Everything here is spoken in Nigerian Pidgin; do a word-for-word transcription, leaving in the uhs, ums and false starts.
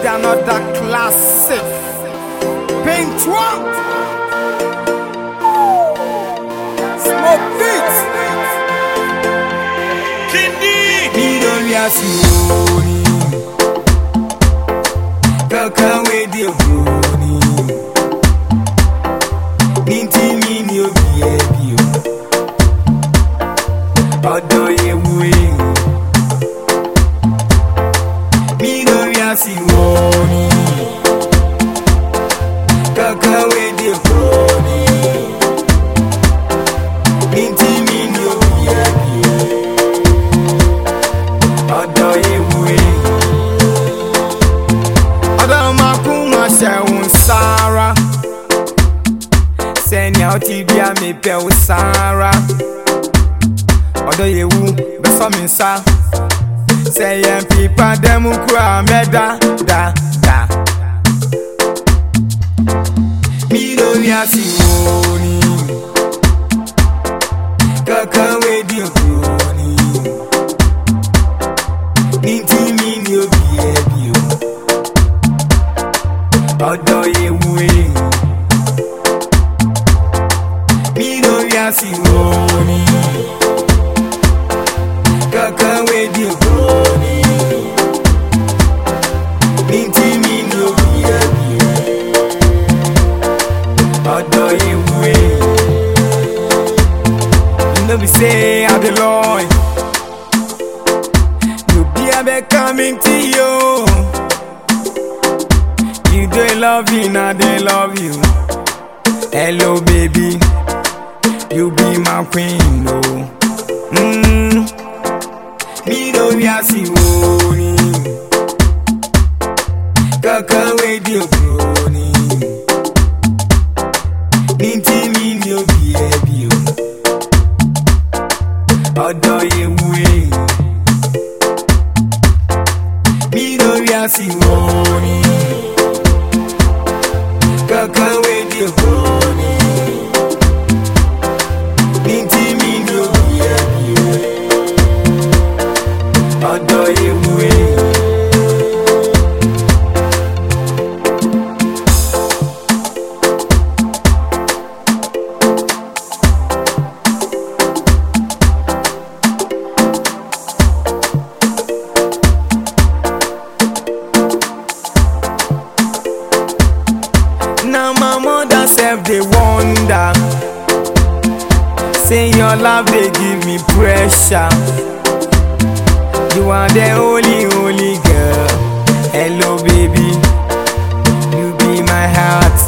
another classic. Paint one. Smoke beats. Kindi. Me don't be as you. Kaka with your bony. Ninti me ni obi ebi o. Odo ye wui. Me don't be as you. Kaka with your bony. Ninti me ni obi ebi o. Odo ye wui. Sarah, send out T V and me pay Sarah. Odo ye wu, be so me sa. Say yen people dem ukura me da da da. Me do ya si woni, kaka we di okuni. Ninti mi ni obi ebi o. Odo ye wui. Me no ya si woni. Kaka we di woni. Ninti mi no bi ebi. Odo ye wui. You know be say I the Lord. You be a be coming to you. They love you, now they love you. Hello, baby, you be my queen, no. Mm. Me do ya si woni. Kaka we di obroni. Ninti mi ni obi ebi o. Odo ye wui. Me do ya si woni. Kaka we di okuni. Ninti mi ni obi ebi o. Odo ye wui. Now my mother self they wonder. Say your love they give me pressure. You are the only, only girl. Hello baby, you be my heart